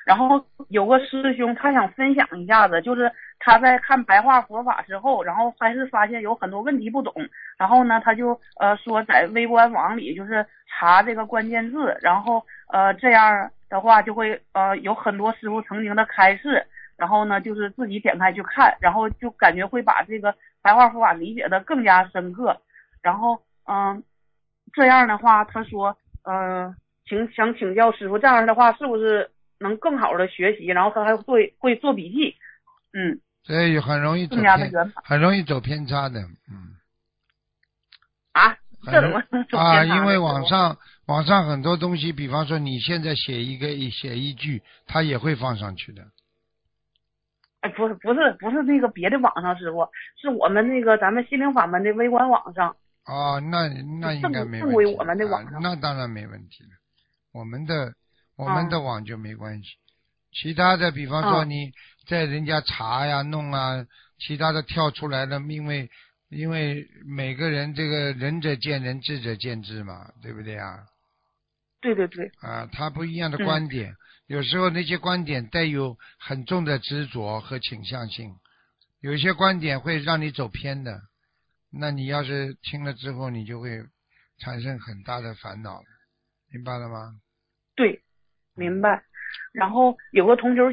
然后有个师兄他想分享一下子，就是他在看白话佛法之后，然后还是发现有很多问题不懂，然后呢他就说在微观网里就是查这个关键字，然后这样的话就会有很多师傅曾经的开示，然后呢就是自己点开去看，然后就感觉会把这个白话佛法理解的更加深刻，然后这样的话他说想请教师傅，这样的话是不是能更好的学习，然后他还会做笔记， 所以很容易走更加的偏， 圆满很容易走偏差的， 啊？这怎么走偏因为差呢？ 网上很多东西，比方说你现在写一句，他也会放上去的。 哎，不是那个别的网上师傅，是我们那个咱们心灵法门的微观网上， 哦，那应该没问题正规我们的啊， 网上。 那当然没问题了。我们的网就没关系，其他的比方说你在人家查呀弄啊，其他的跳出来的，因为每个人这个仁者见仁，智者见智嘛，对不对啊？ 对对对， 啊，他不一样的观点，有时候那些观点带有很重的执着和倾向性，有一些观点会让你走偏的，那你要是听了之后，你就会产生很大的烦恼，明白了吗？ 对，明白。然后有个同修